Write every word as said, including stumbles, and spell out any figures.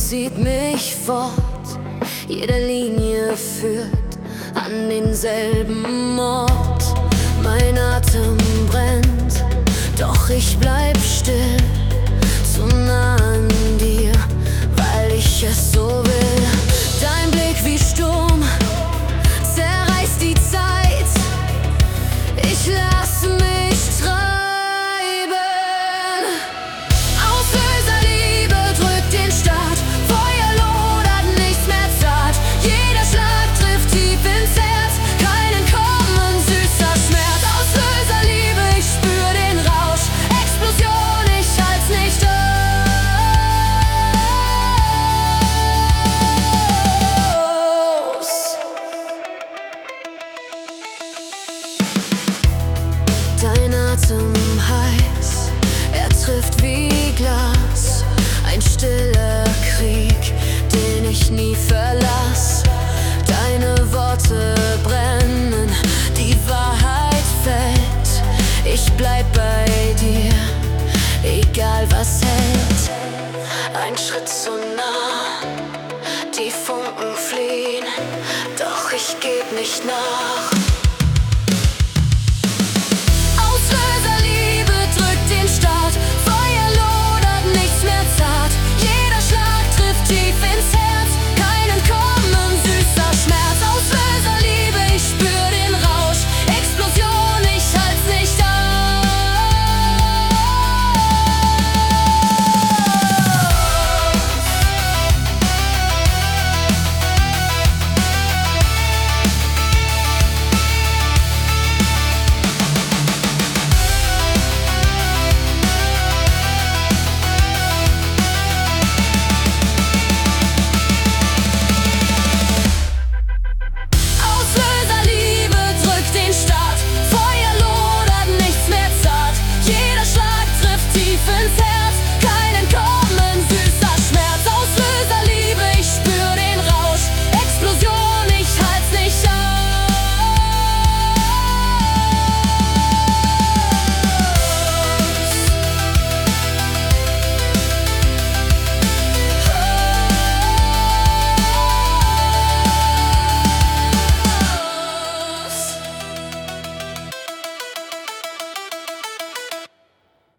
zieht mich fort, jede Linie führt an denselben Ort. Mein Atem brennt, doch ich bleib still, zu nah an dir, weil ich es so will. Dein Blick wie Sturm zerreißt die Zeit, ich lass mich treiben. Auslöser Liebe drückt den Start, Feuer lodert, nichts mehr zart. Jeder Schlag trifft tief ins Herz, kein Entkommen, süßer Schmerz. Auslöser Liebe, ich spür den Rausch, Explosion, ich halt's nicht aus. Dein Atem heiß, er trifft wie Glas. Ein stiller Krieg, den ich nie verlass. Deine Worte brennen, die Wahrheit fällt. Ich bleib bei dir, egal was hält. Ein Schritt zu nah, die Funken fliehen, doch ich geb nicht nach.